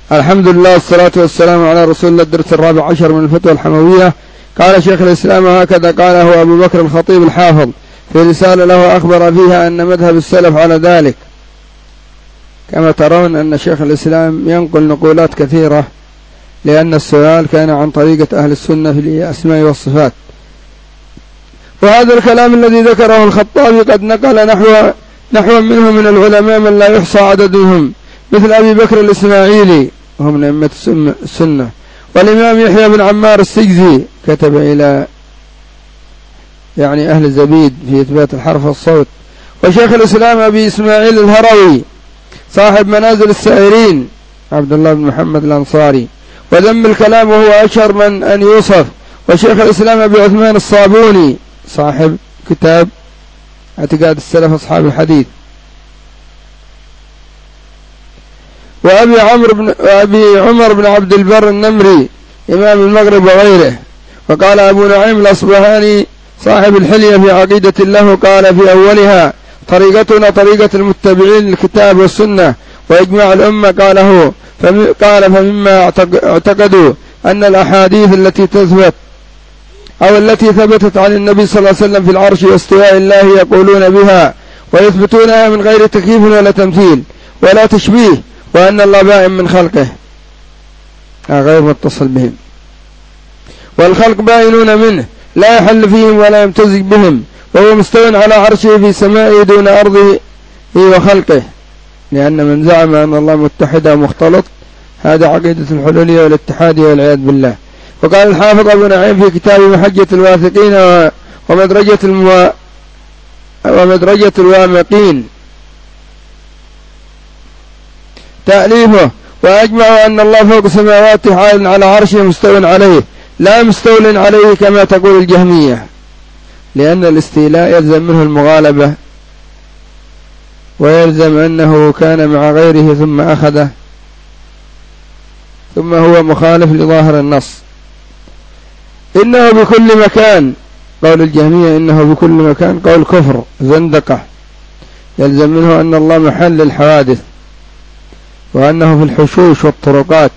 الحمد لله والصلاة والسلام على رسول الله. الدرس 14 من الفتوى الحموية. قال شيخ الإسلام هكذا قاله أبو بكر الخطيب الحافظ في رسالة له أخبر فيها أن مذهب السلف على ذلك. كما ترون أن شيخ الإسلام ينقل نقولات كثيرة، لأن السؤال كان عن طريقة أهل السنة في الأسماء والصفات. وهذا الكلام الذي ذكره الخطابي قد نقل نحو منه من العلماء من لا يحصى عددهم، مثل أبي بكر الإسماعيلي وهو من أئمة السنة، والإمام يحيى بن عمار السجزي كتب إلى أهل زبيد في إثبات الحرف والصوت، وشيخ الإسلام أبي إسماعيل الهروي صاحب منازل السائرين عبد الله بن محمد الأنصاري وذم الكلام وهو أشهر من أن يوصف، وشيخ الإسلام أبي عثمان الصابوني صاحب كتاب اعتقاد السلف أصحاب الحديث، وأبي عمر بن عبد البر النمري إمام المغرب وغيره. وقال أبو نعيم الأصبهاني صاحب الحلية في عقيدة له قال في أولها: طريقتنا طريقة المتبعين للكتاب والسنة وإجماع الأمة. قال فمما اعتقدوا أن الأحاديث التي ثبتت عن النبي صلى الله عليه وسلم في العرش واستواء الله يقولون بها ويثبتونها من غير تكييف ولا تمثيل ولا تشبيه، وأن الله بائن من خلقه غير متصل بهم، والخلق بائنون منه لا يحل فيهم ولا يمتزج بهم، وهو مستوى على عرشه في سمائه دون أرضه وخلقه. لأن من زعم أن الله متحد ومختلط هذا عقيدة الحلولية والاتحاد والعياذ بالله. وقال الحافظ أبو نعيم في كتابه محجة الواثقين ومدرجة الوامقين تأليفه: وأجمعوا أن الله فوق السماوات حال على عرشه مستوى عليه لا مستول عليه كما تقول الجهمية، لأن الاستيلاء يلزم منه المغالبة، ويلزم أنه كان مع غيره ثم أخذه، ثم هو مخالف لظاهر النص. إنه بكل مكان، قول الجهمية إنه بكل مكان قول كفر زندقة، يلزم منه أن الله محل للحوادث، وأنه في الحشوش والطرقات،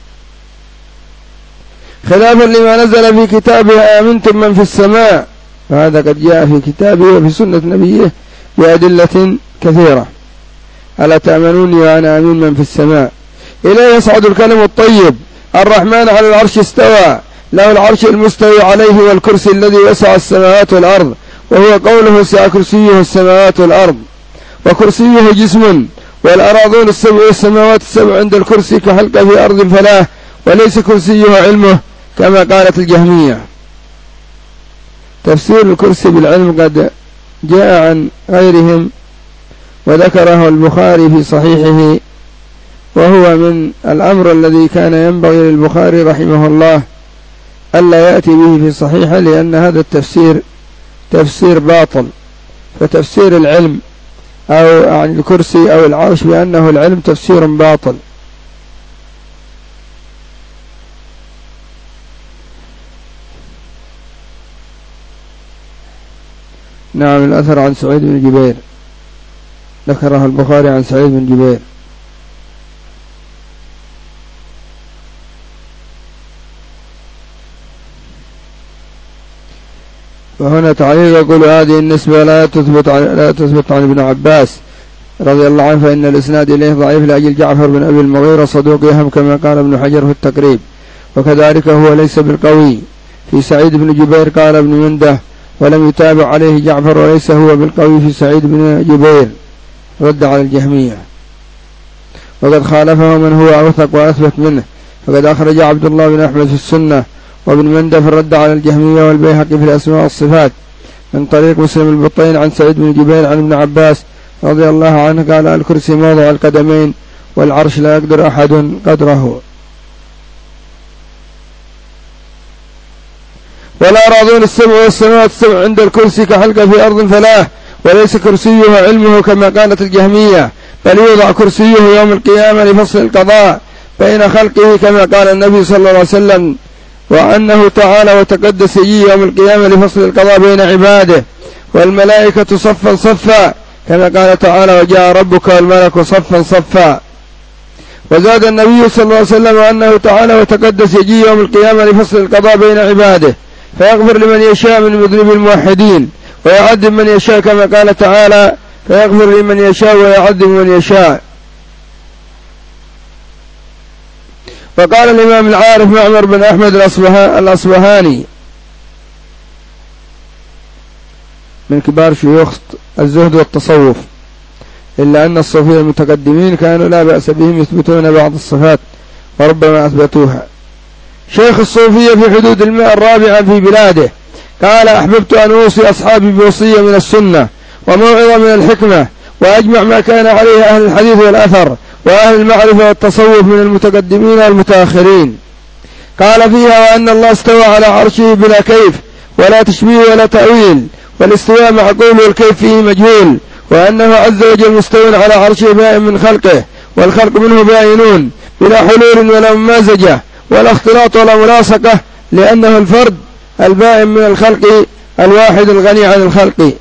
خلافا لما نزل في كتابه: آمنتم من في السماء، فهذا قد جاء في كتابه وفي سنة نبيه بأدلة كثيرة: ألا تأمنوني وأنا أمين من في السماء، إليه يصعد الكلم الطيب، الرحمن على العرش استوى، له العرش المستوي عليه والكرسي الذي وسع السماوات والأرض، وهو قوله: سع كرسيه السماوات والأرض، وكرسيه جسم، والأراضون السبع والسماوات السبع عند الكرسي كحلقة في أرض فلاه، وليس كرسيه علمه كما قالت الجهمية. تفسير الكرسي بالعلم قد جاء عن غيرهم، وذكره البخاري في صحيحه، وهو من الأمر الذي كان ينبغي للبخاري رحمه الله ألا يأتي به في صحيحه، لأن هذا التفسير تفسير باطل. فتفسير العلم أو عن الكرسي أو العرش بأنه العلم تفسير باطل. نعم. الأثر عن سعيد بن جبير ذكره البخاري عن سعيد بن جبير. وهنا تعليق يقول: هذه النسبة لا تثبت عن ابن عباس رضي الله عنه، فإن الإسناد إليه ضعيف لأجل جعفر بن أبي المغيرة صدوق يهم كما قال ابن حجر في التقريب، وكذلك هو ليس بالقوي. في سعيد بن جبير قال ابن منده: ولم يتابع عليه جعفر، وليس هو بالقوي في سعيد بن جبير، رد على الجهمية. وقد خالفه من هو أوثق وأثبت منه، فقد أخرج عبد الله بن أحمد في السنة وابن منده في الرد على الجهمية، والبيهقي في الأسماء والصفات من طريق مسلم البطين عن سعيد بن جبير عن ابن عباس رضي الله عنه قال: الكرسي موضع القدمين، والعرش لا يقدر أحد قدره. والأراضون السبع والسماوات السبع عند الكرسي كحلقة في أرض فلاه، وليس كرسيه علمه كما قالت الجهمية، بل يوضع كرسيه يوم القيامة لفصل القضاء بين خلقه كما قال النبي صلى الله عليه وسلم، وأنه تعالى وتقدس يجي يوم القيامة لفصل القضاء بين عباده، والملائكة صفا صفا كما قال تعالى: وجاء ربك والملك صفا صفا. وزاد النبي صلى الله عليه وسلم أنه تعالى وتقدس يجي يوم القيامة لفصل القضاء بين عباده، فيغفر لمن يشاء من مذنب الموحدين ويعذب من يشاء، كما قال تعالى فيغفر لمن يشاء ويعذب من يشاء. وقال الإمام العارف معمر بن أحمد الأصبهاني من كبار شيوخ الزهد والتصوف، إلا أن الصوفية المتقدمين كانوا لا بأس بهم يثبتون بعض الصفات وربما أثبتوها. شيخ الصوفية في حدود 104 في بلاده قال: أحببت أن أوصي أصحابي بوصية من السنة وموعظة من الحكمة، وأجمع ما كان عليه أهل الحديث والأثر وأهل المعرفة والتصوف من المتقدمين والمتأخرين. قال فيها: وأن الله استوى على عرشه بلا كيف ولا تشبيه ولا تأويل، والاستواء معقول والكيف فيه مجهول، وأنه عز وجل مستوى على عرشه بائن من خلقه والخلق منه بائنون بلا حلول ولا ممازجة ولا اختلاط ولا ملاصقة، لأنه الفرد البائن من الخلق الواحد الغني عن الخلق.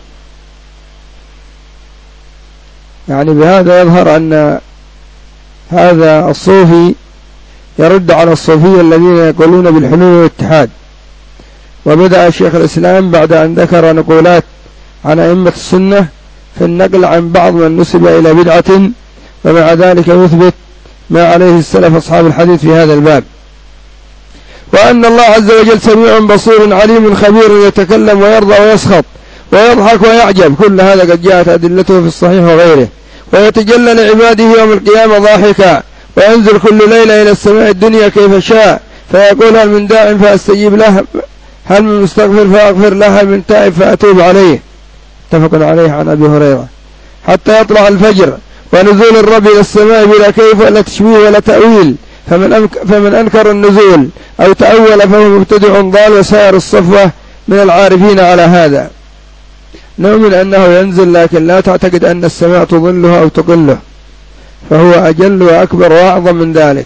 يعني بهذا يظهر أن هذا الصوفي يرد على الصوفية الذين يقولون بالحلول والاتحاد. وبدأ شيخ الإسلام بعد أن ذكر نقولات عن أئمة السنة في النقل عن بعض من نسب إلى بدعة، ومع ذلك يثبت ما عليه السلف أصحاب الحديث في هذا الباب، وأن الله عز وجل سميع بصير عليم خبير يتكلم ويرضى ويسخط ويضحك ويعجب، كل هذا قد جاءت أدلته في الصحيح وغيره. ويتجلى لعباده يوم القيامة ضاحكا، وينزل كل ليلة إلى السماء الدنيا كيف شاء، فيقول: هل من داع فأستجيب له، هل من مستغفر فأغفر له، هل من تائب فأتوب عليه. اتفق عليه عن أبي هريرة. حتى يطلع الفجر، ونزول الرب إلى السماء بلا كيف ولا تشبيه ولا تأويل، فمن أنكر النزول أو تأول فهو مبتدع ضال، وسائر الصفوة من العارفين على هذا. نؤمن أنه ينزل، لكن لا تعتقد أن السماء تظله أو تقله، فهو أجل وأكبر وأعظم من ذلك.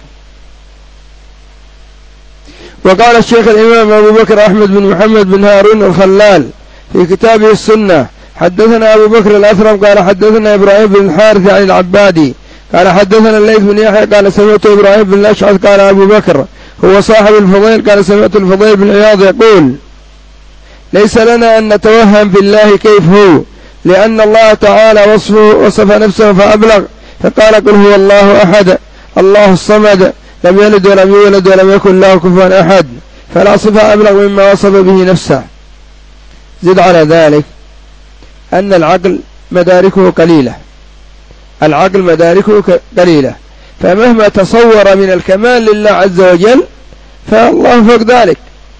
وقال الشيخ الإمام أبو بكر أحمد بن محمد بن هارون الخلال في كتابه السنة: حدثنا أبو بكر الأثرم قال حدثنا إبراهيم بن الحارث عن العبادي قال حدثنا الليث بن يحيى قال سمعت إبراهيم بن الأشعث قال أبو بكر هو صاحب الفضيل قال سمعت الفضيل بن عياض يقول: ليس لنا أن نتوهم في الله كيف هو، لأن الله تعالى وصف نفسه فأبلغ، فقال: قل هو الله أحد الله الصمد لم يلد ولم يولد ولم يكن له كفوا أحد، فلا صفة أبلغ مما وصف به نفسه. زد على ذلك أن العقل مداركه قليلة، العقل مداركه قليلة، فمهما تصور من الكمال لله عز وجل فالله فوق ذلك.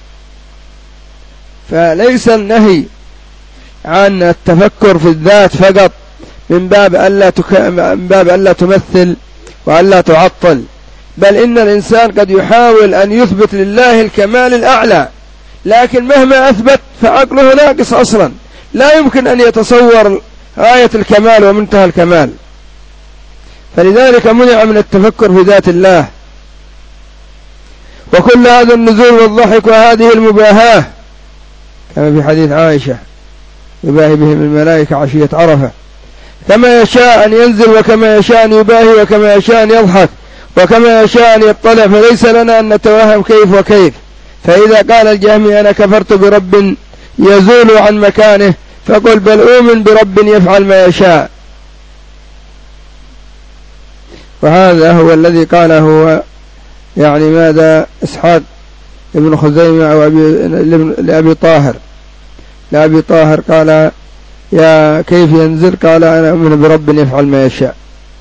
فليس النهي عن التفكر في الذات فقط من باب ألا تمثل وألا تعطل، بل إن الإنسان قد يحاول أن يثبت لله الكمال الأعلى، لكن مهما أثبت فعقله ناقص أصلا، لا يمكن أن يتصور غاية الكمال ومنتهى الكمال. فلذلك منع من التفكر في ذات الله. وكل هذا النزول والضحك وهذه المباهاة كما في حديث عائشة: يباهي بهم الملائكة عشية عرفة، كما يشاء أن ينزل وكما يشاء أن يباهي وكما يشاء أن يضحك وكما يشاء أن يطلع، فليس لنا أن نتوهم كيف وكيف. فإذا قال الجهمي أنا كفرت برب يزول عن مكانه، فقل بل أؤمن برب يفعل ما يشاء. وهذا هو الذي قاله يعني ماذا إسحاق ابن خزيمة أو لأبي طاهر قال: يا كيف ينزل؟ قال: أنا أؤمن برب يفعل ما يشاء.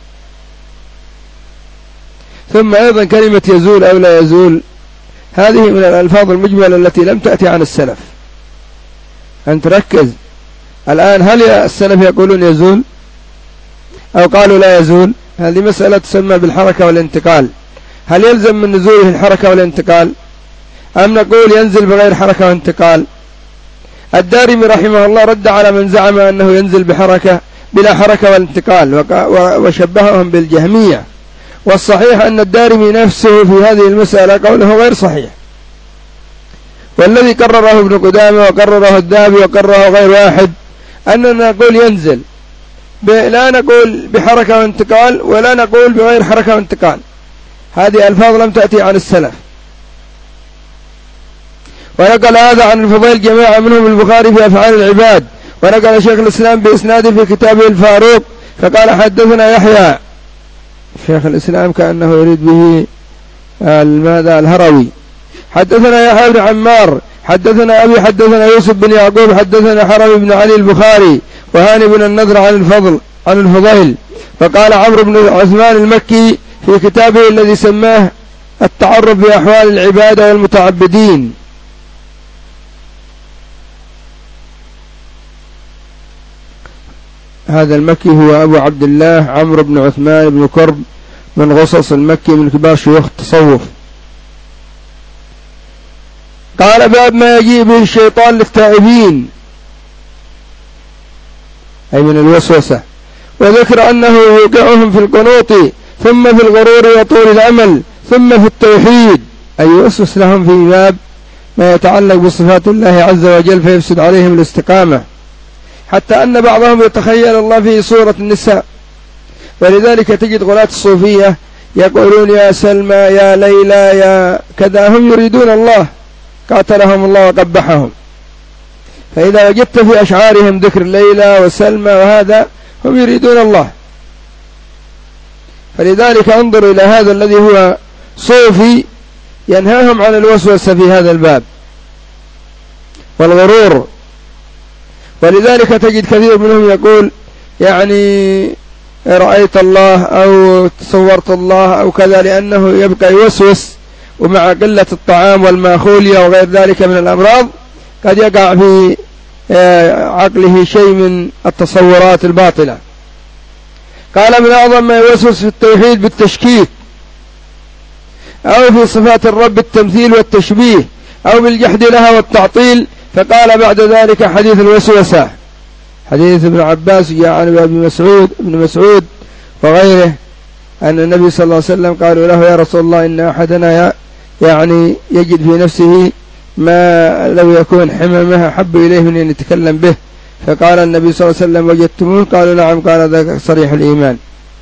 ثم أيضا كلمة يزول أو لا يزول هذه من الألفاظ المجملة التي لم تأتي عن السلف. أن تركز الآن، هل السلف يقولون يزول أو قالوا لا يزول؟ هذه مسألة تسمى بالحركة والانتقال. هل يلزم من نزوله الحركة والانتقال أم نقول ينزل بغير حركة وانتقال؟ الدارمي رحمه الله رد على من زعم أنه ينزل بلا حركة والانتقال وشبههم بالجهمية، والصحيح أن الدارمي نفسه في هذه المسألة قوله غير صحيح، والذي قرره ابن قدامة وقرره الذهبي وقرره غير واحد أننا نقول ينزل، لا نقول بحركة وانتقال ولا نقول بغير حركة وانتقال، هذه ألفاظ لم تأتي عن السلف. ونقل هذا عن الفضيل جماعة منهم البخاري في أفعال العباد، ونقل شيخ الإسلام بإسناده في كتابه الفاروق فقال حدثنا يحيى. شيخ الإسلام كأنه يريد به ماذا الهروي. حدثنا يحيى بن عمار حدثنا أبي حدثنا يوسف بن يعقوب حدثنا حرم بن علي البخاري وهاني بن النضر عن الفضيل. فقال عمرو بن عثمان المكي في كتابه الذي سماه التعرف بأحوال العبادة والمتعبدين: هذا المكي هو أبو عبد الله عمرو بن عثمان بن كرب من غصص المكي من كبار شيوخ التصوف. قال: باب ما يجيء به الشيطان للتائبين، أي من الوسوسة، وذكر أنه يوقعهم في القنوط ثم في الغرور وطول الأمل ثم في التوحيد، أي يوسوس لهم في باب ما يتعلق بصفات الله عز وجل فيفسد عليهم الاستقامة، حتى أن بعضهم يتخيل الله في صورة النساء. ولذلك تجد غلاة الصوفية يقولون يا سلمى يا ليلى يا كذا، هم يريدون الله قاتلهم الله وقبحهم. فإذا وجدت في أشعارهم ذكر ليلى وسلمى وهذا هم يريدون الله. فلذلك انظر إلى هذا الذي هو صوفي ينهاهم عن الوسوسة في هذا الباب والغرور. ولذلك تجد كثير منهم يقول يعني رأيت الله أو تصورت الله أو كذا، لأنه يبقى يوسوس، ومع قلة الطعام والماخولية وغير ذلك من الأمراض قد يقع في عقله شيء من التصورات الباطلة. قال: من أعظم ما يوسوس في التوحيد بالتشكيك، أو في صفات الرب التمثيل والتشبيه، أو بالجحد لها والتعطيل. فقال بعد ذلك حديث الوسوسة، حديث ابن عباس جاء عن ابن مسعود وغيره أن النبي صلى الله عليه وسلم قالوا له: يا رسول الله إن أحدنا يعني يجد في نفسه ما لو يكون حمامها أحب إليه من أن يتكلم به. فقال النبي صلى الله عليه وسلم: وجدتموه؟ قالوا: نعم. قال: ذاك صريح الإيمان.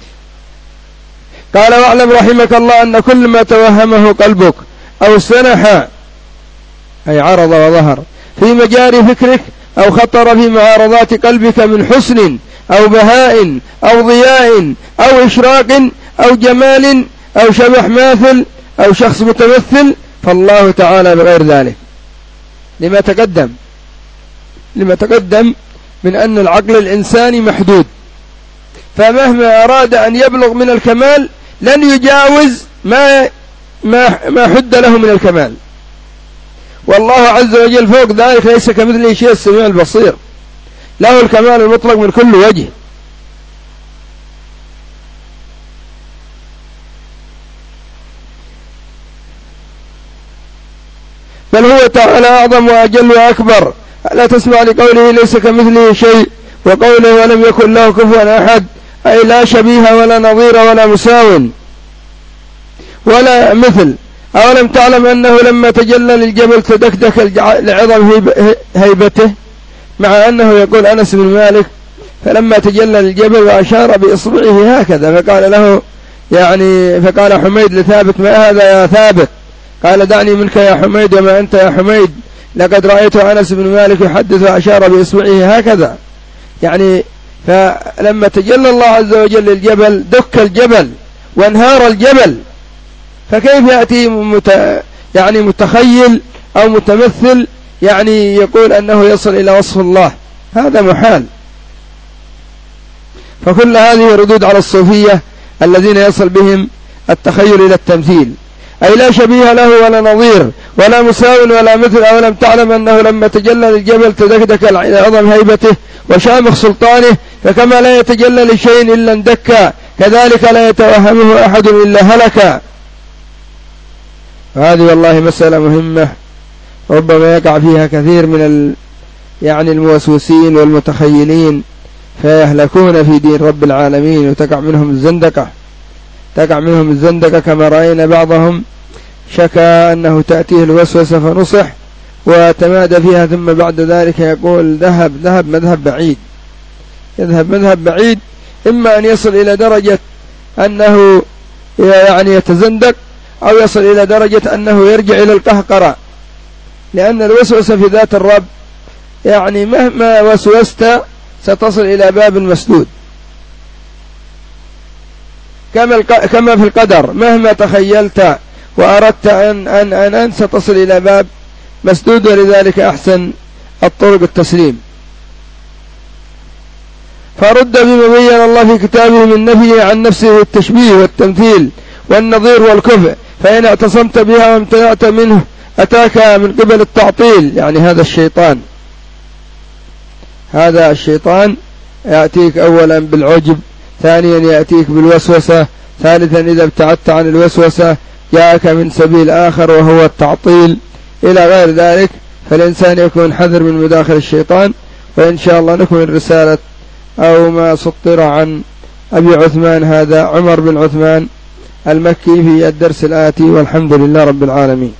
قال: واعلم رحمك الله أن كل ما توهمه قلبك أو سنح، أي عرض وظهر، في مجاري فكرك أو خطر في معارضات قلبك من حسن أو بهاء أو ضياء أو إشراق أو جمال أو شبح ماثل أو شخص متمثل، فالله تعالى بغير ذلك. لما تقدم من أن العقل الإنساني محدود، فمهما أراد أن يبلغ من الكمال لن يجاوز ما حد له من الكمال. والله عز وجل فوق ذلك ليس كمثله شيء، السميع البصير، له الكمال المطلق من كل وجه. بل هو تعالى أعظم وأجل وأكبر. ألا تسمع لقوله ليس كمثله شيء، وقوله ولم يكن له كفوا أحد، أي لا شبيه ولا نظير ولا مساو ولا مثل. أولم تعلم أنه لما تجلى للجبل تدكدك لعظم هيبته، مع أنه يقول أنس بن مالك فلما تجلى للجبل وأشار بإصبعه هكذا فقال له يعني فقال حميد لثابت: ما هذا يا ثابت؟ قال: دعني منك يا حميد، وما أنت يا حميد؟ لقد رأيت أنس بن مالك يحدث وأشار بإصبعه هكذا. يعني فلما تجلى الله عز وجل للجبل دك الجبل وانهار الجبل، فكيف يأتي يعني متخيل أو متمثل يعني يقول أنه يصل إلى وصف الله؟ هذا محال. فكل هذه ردود على الصوفية الذين يصل بهم التخيل إلى التمثيل، أي لا شبيه له ولا نظير ولا مساو ولا مثل. أولم تعلم أنه لما تجلى للجبل تدكدك لعظم هيبته وشامخ سلطانه، فكما لا يتجلى لشيء إلا اندكى، كذلك لا يتوهمه أحد إلا هلك. هذه والله مسألة مهمة ربما يقع فيها كثير من يعني الموسوسين والمتخيلين فيهلكون في دين رب العالمين، وتقع منهم الزندقة كما رأينا بعضهم شكى أنه تأتيه الوسوسة فنصح وتمادى فيها، ثم بعد ذلك يقول ذهب مذهب بعيد، إما أن يصل إلى درجة أنه يعني يتزندق أو يصل إلى درجة أنه يرجع إلى القهقرة، لأن الوسوسة في ذات الرب يعني مهما وسوست ستصل إلى باب مسدود، كما في القدر مهما تخيلت وأردت أن ستصل إلى باب مسدود. ولذلك أحسن الطرق التسليم. فرد بما بين الله في كتابه من نفيه عن نفسه والتشبيه والتمثيل والنظير والكفء، فإن اعتصمت بها وامتنعت منه أتاك من قبل التعطيل، يعني هذا الشيطان يأتيك أولا بالعجب، ثانيا يأتيك بالوسوسة، ثالثا إذا ابتعدت عن الوسوسة جاءك من سبيل آخر وهو التعطيل إلى غير ذلك. فالإنسان يكون حذر من مداخل الشيطان. وإن شاء الله نكمل رسالة أو ما سطر عن أبي عثمان، هذا عمر بن عثمان المكي، في الدرس الآتي، والحمد لله رب العالمين.